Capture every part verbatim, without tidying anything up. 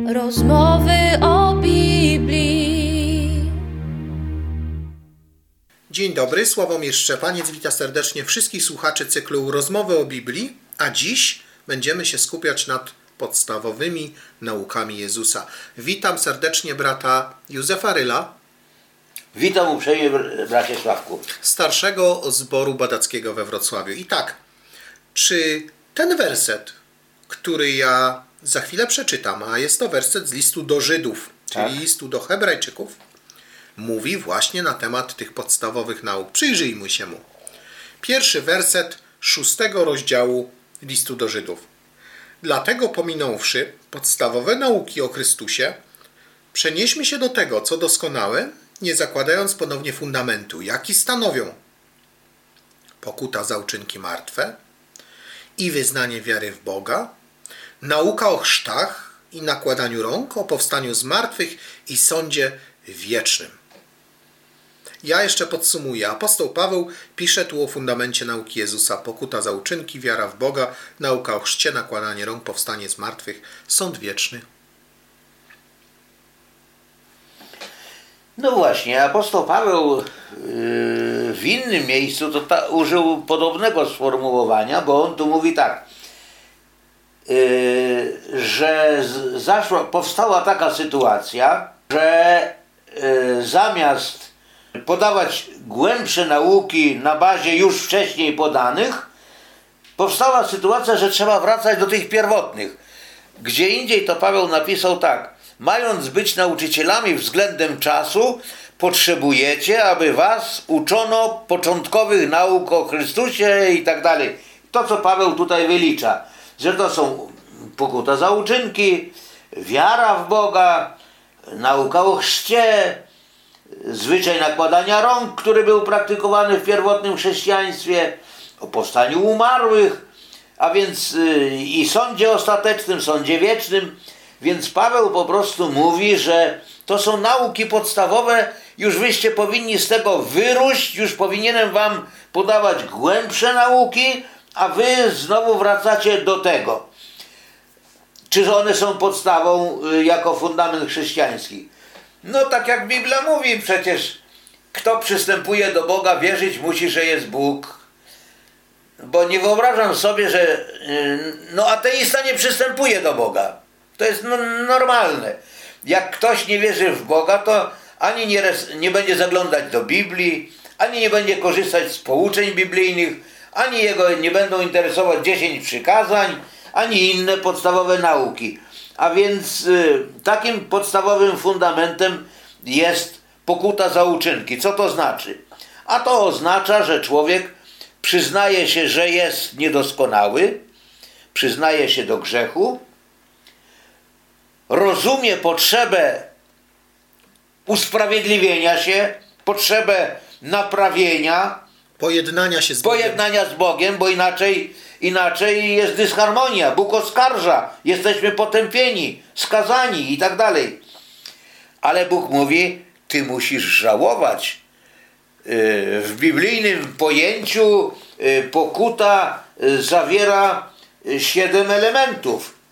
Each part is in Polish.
Rozmowy o Biblii. Dzień dobry, Sławomir Szczepaniec, witam serdecznie wszystkich słuchaczy cyklu Rozmowy o Biblii, a dziś będziemy się skupiać nad podstawowymi naukami Jezusa. Witam serdecznie brata Józefa Ryla. Witam uprzejmie, bracie Sławku. Starszego zboru badackiego we Wrocławiu. I tak, czy ten werset, który ja za chwilę przeczytam, a jest to werset z listu do Żydów, czyli Tak. listu do Hebrajczyków, mówi właśnie na temat tych podstawowych nauk. Przyjrzyjmy się mu. Pierwszy werset szóstego rozdziału listu do Żydów. Dlatego pominąwszy podstawowe nauki o Chrystusie, przenieśmy się do tego, co doskonałe, nie zakładając ponownie fundamentu, jaki stanowią pokuta za uczynki martwe i wyznanie wiary w Boga, nauka o chrztach i nakładaniu rąk, o powstaniu z martwych i sądzie wiecznym. Ja jeszcze podsumuję. Apostoł Paweł pisze tu o fundamencie nauki Jezusa. Pokuta za uczynki, wiara w Boga, nauka o chrzcie, nakładanie rąk, powstanie z martwych, sąd wieczny. No właśnie, apostoł Paweł yy, w innym miejscu to ta, użył podobnego sformułowania, bo on tu mówi tak, yy, że z, zaszła, powstała taka sytuacja, że yy, zamiast podawać głębsze nauki na bazie już wcześniej podanych, powstała sytuacja, że trzeba wracać do tych pierwotnych. Gdzie indziej to Paweł napisał tak: mając być nauczycielami względem czasu, potrzebujecie, aby was uczono początkowych nauk o Chrystusie i tak dalej. To, co Paweł tutaj wylicza, że to są pokuta za uczynki, wiara w Boga, nauka o chrzcie, zwyczaj nakładania rąk, który był praktykowany w pierwotnym chrześcijaństwie, o powstaniu umarłych, a więc yy, i sądzie ostatecznym, sądzie wiecznym. Więc Paweł po prostu mówi, że to są nauki podstawowe, już wyście powinni z tego wyróść, już powinienem wam podawać głębsze nauki, a wy znowu wracacie do tego. Czyż one są podstawą y, jako fundament chrześcijański? No tak jak Biblia mówi, przecież kto przystępuje do Boga, wierzyć musi, że jest Bóg. Bo nie wyobrażam sobie, że y, no ateista nie przystępuje do Boga. To jest no, normalne. Jak ktoś nie wierzy w Boga, to ani nie, nie będzie zaglądać do Biblii, ani nie będzie korzystać z pouczeń biblijnych, ani jego nie będą interesować dziesięć przykazań, ani inne podstawowe nauki. A więc y, takim podstawowym fundamentem jest pokuta za uczynki. Co to znaczy? A to oznacza, że człowiek przyznaje się, że jest niedoskonały, przyznaje się do grzechu, rozumie potrzebę usprawiedliwienia się, potrzebę naprawienia, Pojednania się z Bogiem. pojednania z Bogiem, bo inaczej, inaczej jest dysharmonia. Bóg oskarża, jesteśmy potępieni, skazani i tak dalej. Ale Bóg mówi, ty musisz żałować. W biblijnym pojęciu pokuta zawiera siedem elementów.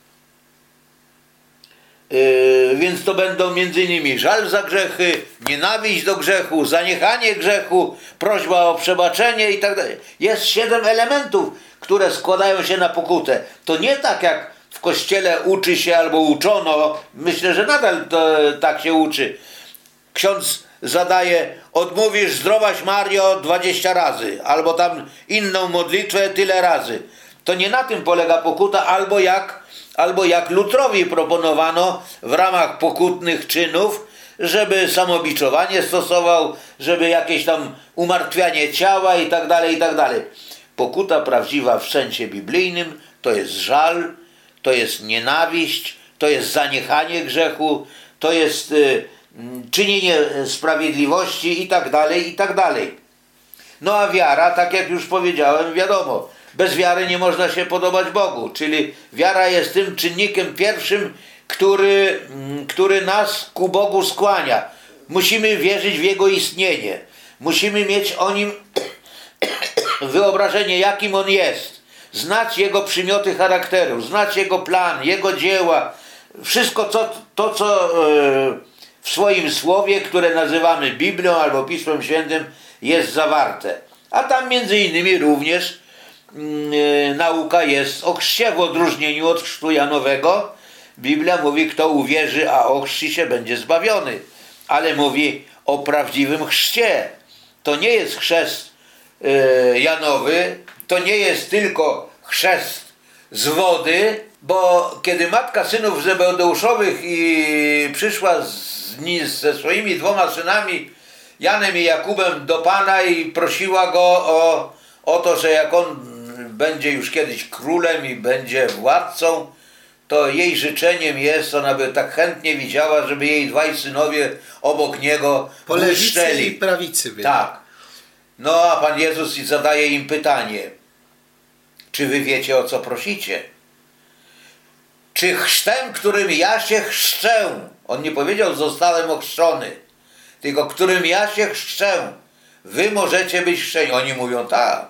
Yy, więc to będą między innymi żal za grzechy, nienawiść do grzechu, zaniechanie grzechu, prośba o przebaczenie i tak dalej. Jest siedem elementów, które składają się na pokutę. To nie tak jak w kościele uczy się albo uczono, myślę, że nadal to, tak się uczy. Ksiądz zadaje, odmówisz zdrowaś Mario dwadzieścia razy, albo tam inną modlitwę tyle razy. To nie na tym polega pokuta, albo jak Albo jak Lutrowi proponowano w ramach pokutnych czynów, żeby samobiczowanie stosował, żeby jakieś tam umartwianie ciała i tak dalej, i tak dalej. Pokuta prawdziwa w sensie biblijnym to jest żal, to jest nienawiść, to jest zaniechanie grzechu, to jest y, czynienie sprawiedliwości i tak dalej, i tak dalej. No a wiara, tak jak już powiedziałem, wiadomo, bez wiary nie można się podobać Bogu, czyli wiara jest tym czynnikiem pierwszym, który, który nas ku Bogu skłania. Musimy wierzyć w Jego istnienie. Musimy mieć o Nim wyobrażenie, jakim On jest. Znać Jego przymioty charakteru, znać Jego plan, Jego dzieła, Wszystko to, to co yy, w swoim słowie, które nazywamy Biblią albo Pismem Świętym, jest zawarte. A tam między innymi również yy, nauka jest o chrzcie, w odróżnieniu od chrztu Janowego. Biblia mówi, kto uwierzy, a ochrzci się, będzie zbawiony. Ale mówi o prawdziwym chrzcie. To nie jest chrzest yy, Janowy, to nie jest tylko chrzest z wody, bo kiedy matka synów Zebedeuszowych i przyszła z, ze swoimi dwoma synami, Janem i Jakubem, do Pana i prosiła go o, o to, że jak on będzie już kiedyś królem i będzie władcą, to jej życzeniem jest, ona by tak chętnie widziała, żeby jej dwaj synowie obok niego po lewicy błyszczeli. i prawicy byli. Tak. No a Pan Jezus zadaje im pytanie: czy wy wiecie, o co prosicie? Czy chrztem, którym ja się chrzczę, on nie powiedział zostałem ochrzczony, tylko którym ja się chrzczę, wy możecie być chrzczeni? Oni mówią tak.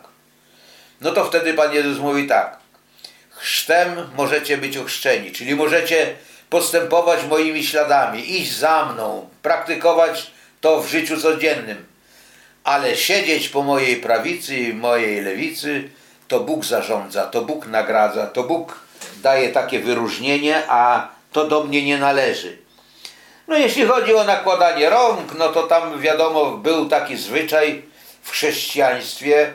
No to wtedy Pan Jezus mówi tak: chrztem możecie być ochrzczeni, czyli możecie postępować moimi śladami, iść za mną, praktykować to w życiu codziennym, ale siedzieć po mojej prawicy i mojej lewicy, to Bóg zarządza, to Bóg nagradza, to Bóg daje takie wyróżnienie, a to do mnie nie należy. No jeśli chodzi o nakładanie rąk, no to tam wiadomo, był taki zwyczaj w chrześcijaństwie,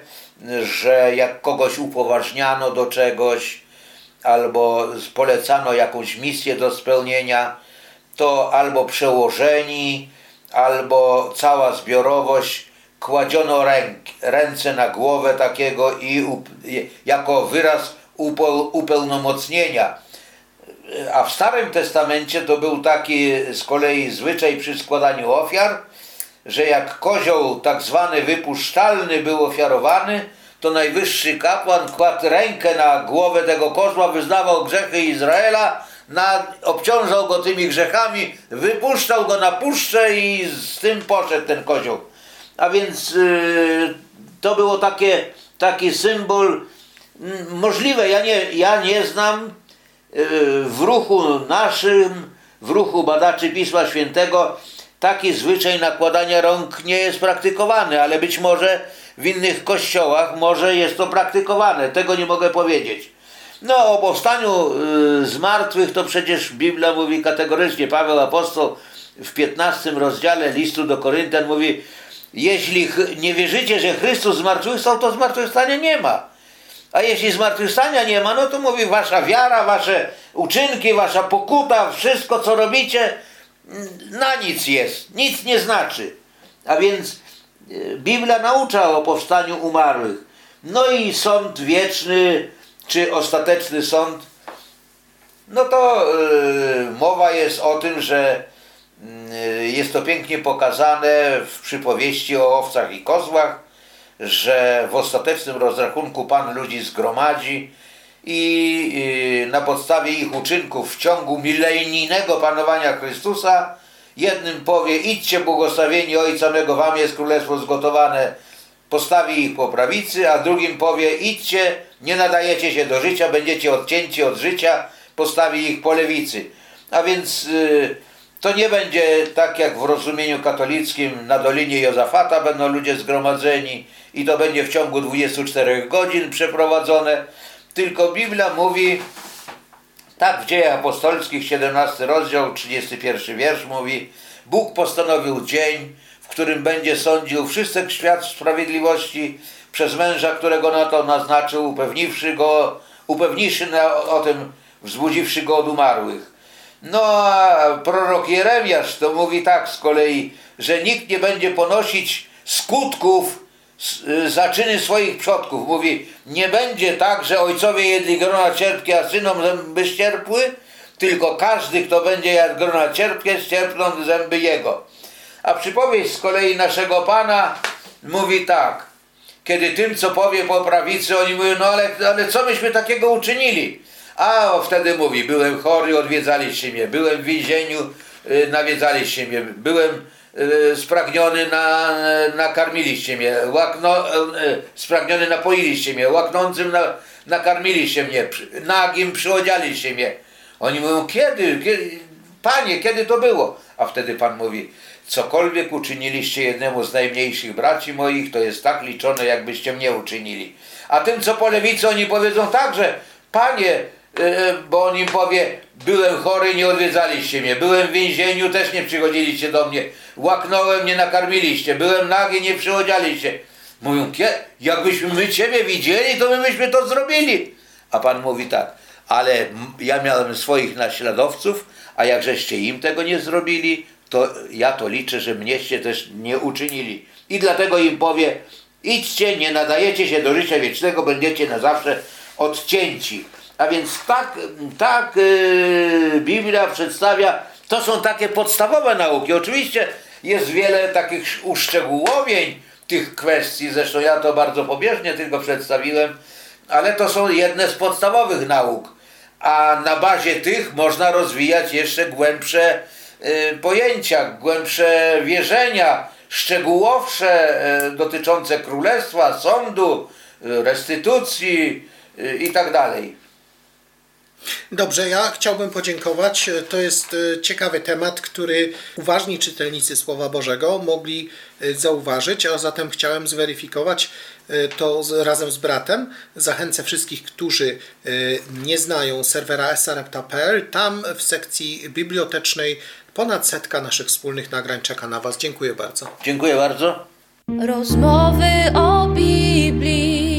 że jak kogoś upoważniano do czegoś albo polecano jakąś misję do spełnienia, to albo przełożeni, albo cała zbiorowość kładziono ręk, ręce na głowę takiego i up, jako wyraz upełnomocnienia. A w Starym Testamencie to był taki z kolei zwyczaj przy składaniu ofiar, że jak kozioł tak zwany wypuszczalny był ofiarowany, to najwyższy kapłan kładł rękę na głowę tego kozła, wyznawał grzechy Izraela, na, obciążał go tymi grzechami, wypuszczał go na puszczę i z tym poszedł ten kozioł. A więc yy, to było takie, taki symbol yy, możliwe. Ja nie, ja nie znam yy, w ruchu naszym, w ruchu badaczy Pisma Świętego, taki zwyczaj nakładania rąk nie jest praktykowany, ale być może w innych kościołach może jest to praktykowane. Tego nie mogę powiedzieć. No o powstaniu yy, z martwych to przecież Biblia mówi kategorycznie. Paweł Apostoł w piętnastym rozdziale listu do Koryntian mówi: jeśli nie wierzycie, że Chrystus zmartwychwstał, to zmartwychwstania nie ma. A jeśli zmartwychwstania nie ma, no to mówi, wasza wiara, wasze uczynki, wasza pokuta, wszystko co robicie na nic jest, nic nie znaczy. A więc Biblia naucza o powstaniu umarłych. No i sąd wieczny, czy ostateczny sąd, no to yy, mowa jest o tym, że yy, jest to pięknie pokazane w przypowieści o owcach i kozłach, że w ostatecznym rozrachunku Pan ludzi zgromadzi i yy, na podstawie ich uczynków w ciągu milenijnego panowania Chrystusa jednym powie: idźcie błogosławieni Ojca mego, wam jest królestwo zgotowane, postawi ich po prawicy, a drugim powie: idźcie, nie nadajecie się do życia, będziecie odcięci od życia, postawi ich po lewicy. A więc yy, to nie będzie tak jak w rozumieniu katolickim, na Dolinie Jozafata będą ludzie zgromadzeni i to będzie w ciągu dwudziestu czterech godzin przeprowadzone, tylko Biblia mówi tak w Dziejach Apostolskich, siedemnasty rozdział, trzydziesty pierwszy wiersz mówi: Bóg postanowił dzień, w którym będzie sądził wszystek świat sprawiedliwości przez męża, którego na to naznaczył, upewniwszy go, upewniwszy na, o tym, wzbudziwszy go od umarłych. No a prorok Jeremiasz to mówi tak z kolei, że nikt nie będzie ponosić skutków zaczyny swoich przodków. Mówi: nie będzie tak, że ojcowie jedli grona cierpkie, a synom zęby ścierpły, tylko każdy, kto będzie jadł grona cierpkie, ścierpną zęby jego. A przypowieść z kolei naszego Pana mówi tak: kiedy tym, co powie po prawicy, oni mówią: no ale, ale co myśmy takiego uczynili? A wtedy mówi: byłem chory, odwiedzaliście mnie, byłem w więzieniu, yy, nawiedzaliście mnie, byłem yy, spragniony, na, nakarmiliście mnie, łakno, yy, spragniony, napoiliście mnie, łaknącym na, nakarmiliście mnie, nagim przyodzialiście mnie. Oni mówią, kiedy, kiedy, Panie, kiedy to było? A wtedy Pan mówi, cokolwiek uczyniliście jednemu z najmniejszych braci moich, to jest tak liczone, jakbyście mnie uczynili. A tym, co po lewicy, oni powiedzą także, Panie, bo on im powie, byłem chory, nie odwiedzaliście mnie, byłem w więzieniu, też nie przychodziliście do mnie, łaknąłem, nie nakarmiliście, byłem nagi, nie przychodziliście. Mówią, jakbyśmy my Ciebie widzieli, to my byśmy to zrobili. A Pan mówi tak, ale ja miałem swoich naśladowców, a jak żeście im tego nie zrobili, to ja to liczę, że mnieście też nie uczynili. I dlatego im powie, idźcie, nie nadajecie się do życia wiecznego, będziecie na zawsze odcięci. A więc tak, tak yy, Biblia przedstawia, to są takie podstawowe nauki. Oczywiście jest wiele takich uszczegółowień tych kwestii, zresztą ja to bardzo pobieżnie tylko przedstawiłem, ale to są jedne z podstawowych nauk. A na bazie tych można rozwijać jeszcze głębsze y, pojęcia, głębsze wierzenia, szczegółowsze y, dotyczące królestwa, sądu, y, restytucji y, i tak dalej. Dobrze, ja chciałbym podziękować. To jest ciekawy temat, który uważni czytelnicy Słowa Bożego mogli zauważyć, a zatem chciałem zweryfikować to razem z bratem. Zachęcę wszystkich, którzy nie znają serwera esarepta kropka pe el. Tam w sekcji bibliotecznej ponad setka naszych wspólnych nagrań czeka na Was. Dziękuję bardzo. Dziękuję bardzo. Rozmowy o Biblii.